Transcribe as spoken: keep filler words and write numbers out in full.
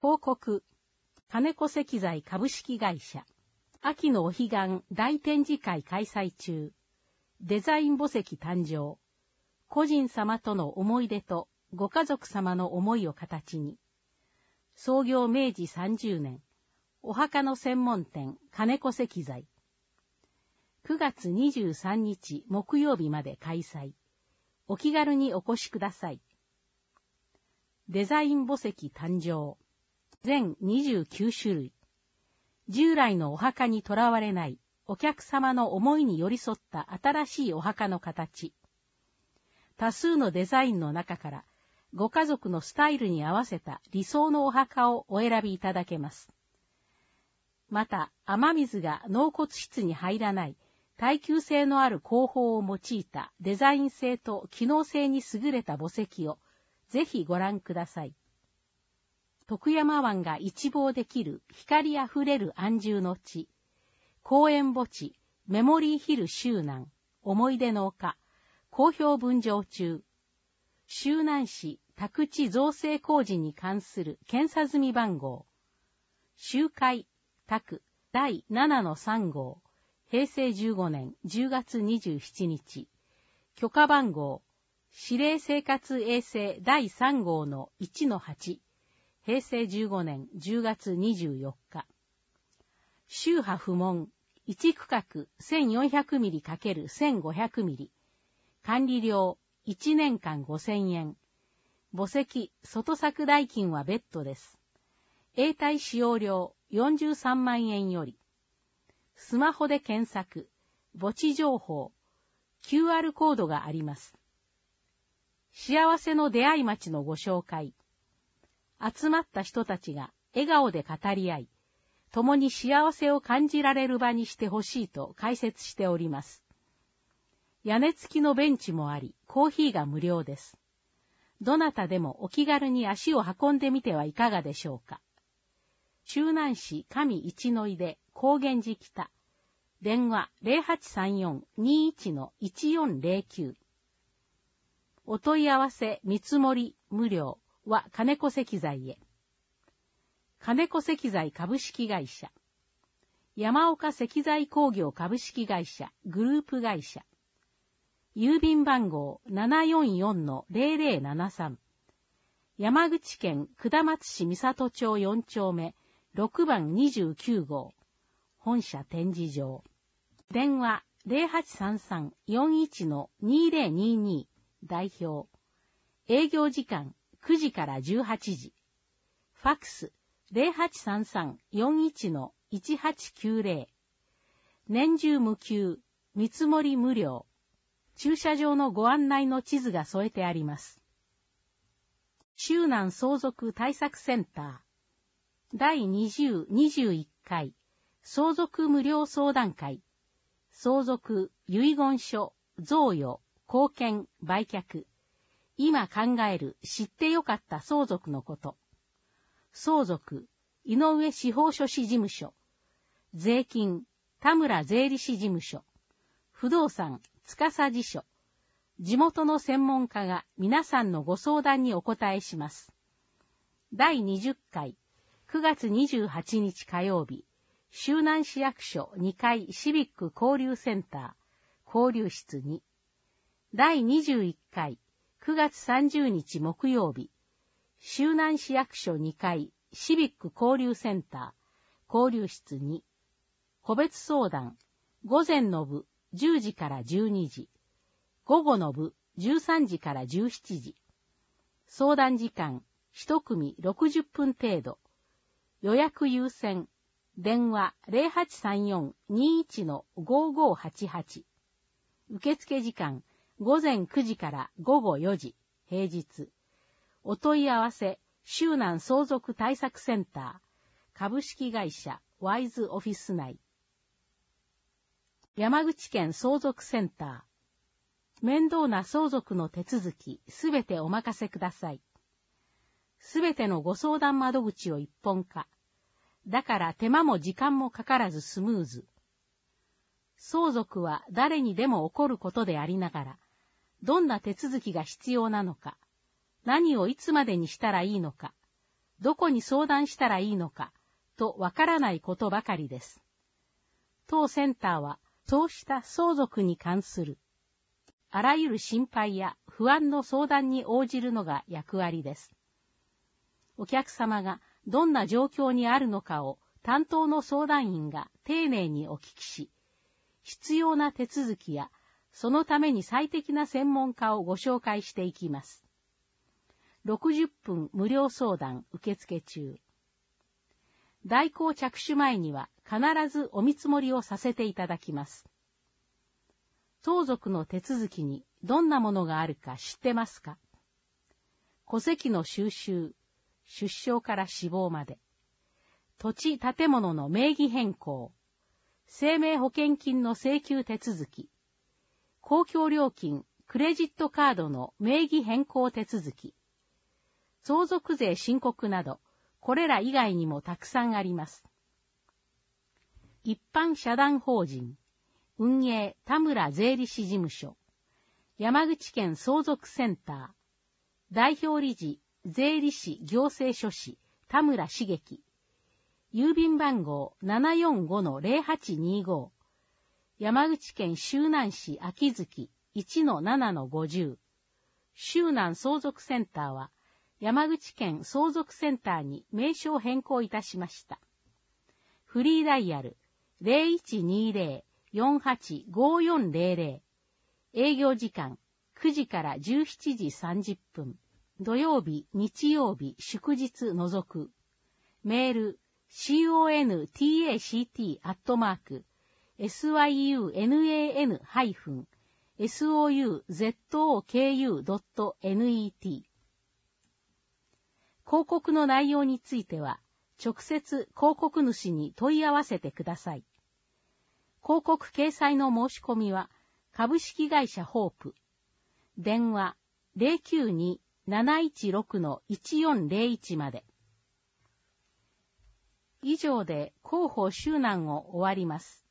報告。金子石材株式会社。秋のお彼岸大展示会開催中。デザイン墓石誕生。個人様との思い出とご家族様の思いを形に。創業めいじさんじゅうねん。お墓の専門店金子石材。くがつにじゅうさんにち木曜日まで開催。お気軽にお越しください。デザイン墓石誕生。全にじゅうきゅうしゅるい。従来のお墓にとらわれないお客様の思いに寄り添った新しいお墓の形。多数のデザインの中からご家族のスタイルに合わせた理想のお墓をお選びいただけます。また、雨水が納骨室に入らない耐久性のある工法を用いたデザイン性と機能性に優れた墓石をぜひご覧ください。徳山湾が一望できる光あふれる安住の地、公園墓地、メモリーヒル周南、思い出の丘、好評分譲中、周南市宅地造成工事に関する検査済み番号、集会、宅、だいななのさんごう、へいせいじゅうごねんじゅうがつにじゅうしちにち、許可番号、指令生活衛生だいさんごうのいちのはち、へいせいじゅうごねんじゅうがつにじゅうよっか。宗派不問、いち区画 せんよんひゃくミリかけるせんごひゃくミリ。管理料いちねんかんごせんえん。墓石、外作代金は別途です。永代使用料よんじゅうさんまんえんより。スマホで検索、墓地情報、キューアール コードがあります。幸せの出会い町のご紹介。集まった人たちが笑顔で語り合い、共に幸せを感じられる場にしてほしいと解説しております。屋根付きのベンチもあり、コーヒーが無料です。どなたでもお気軽に足を運んでみてはいかがでしょうか。周南市上一の井で高原寺北。電話 ゼロはちさんよん にいちのいちよんゼロきゅう。お問い合わせ見積もり無料は金子石材へ。金子石材株式会社。山岡石材工業株式会社グループ会社。郵便番号 ななよんよんのゼロゼロななさん。山口県下松市三郷町よんちょうめろくばんにじゅうきゅうごう。本社展示場。電話 ゼロはちさんさん よんいちのにゼロにに。代表。営業時間くじからじゅうはちじ。ファックス ゼロはちさんさん よんいちのいちはちきゅうゼロ。年中無休、見積もり無料。駐車場のご案内の地図が添えてあります。周南相続対策センター。だいにじゅう、にじゅういっかい。相続無料相談会。相続、遺言書、贈与、後見、売却。今考える知ってよかった相続のこと。相続、井上司法書士事務所。税金、田村税理士事務所。不動産、司事所。地元の専門家が皆さんのご相談にお答えします。だいにじゅっかい、くがつにじゅうはちにち火曜日、周南市役所にかいシビック交流センター、交流室に。だいにじゅういっかい、くがつさんじゅうにち木曜日、周南市役所にかいシビック交流センター、交流室に。個別相談、午前の部じゅうじからじゅうにじ、午後の部じゅうさんじからじゅうしちじ。相談時間いちくみろくじゅっぷん程度。予約優先。電話 ゼロはちさんよん にいちのごごはちはち。受付時間午前くじから午後よじ、平日。お問い合わせ、周南相続対策センター、株式会社ワイズオフィス内。山口県相続センター。面倒な相続の手続き、すべてお任せください。すべてのご相談窓口を一本化。だから手間も時間もかからずスムーズ。相続は誰にでも起こることでありながら、どんな手続きが必要なのか、何をいつまでにしたらいいのか、 どこに相談したらいいのか、とわからないことばかりです。当センターは、そうした相続に関する、あらゆる心配や不安の相談に応じるのが役割です。お客様がどんな状況にあるのかを担当の相談員が丁寧にお聞きし、必要な手続きやそのために最適な専門家をご紹介していきます。ろくじゅっぷん無料相談受付中。代行着手前には必ずお見積もりをさせていただきます。相続の手続きにどんなものがあるか知ってますか？戸籍の収集、出生から死亡まで、土地建物の名義変更、生命保険金の請求手続き、公共料金、クレジットカードの名義変更手続き、相続税申告など、これら以外にもたくさんあります。一般社団法人、運営田村税理士事務所、山口県相続センター、代表理事、税理士行政書士、田村茂樹、郵便番号 ななよんごのゼロはちにご、山口県周南市秋月 いちのななのごじゅう、周南相続センターは、山口県相続センターに名称変更いたしました。フリーダイヤル ゼロいちにゼロ よんはち ごよんゼロゼロ、営業時間くじからじゅうしちじさんじゅっぷん、土曜日、日曜日、祝日除く。メール コンタクト アットマーク シュナン ソウズオク ドットネット 広告の内容については、直接広告主に問い合わせてください。広告掲載の申し込みは、株式会社ホープ。電話 ゼロきゅうに なないちろく いちよんゼロいち まで。以上で広報周南を終わります。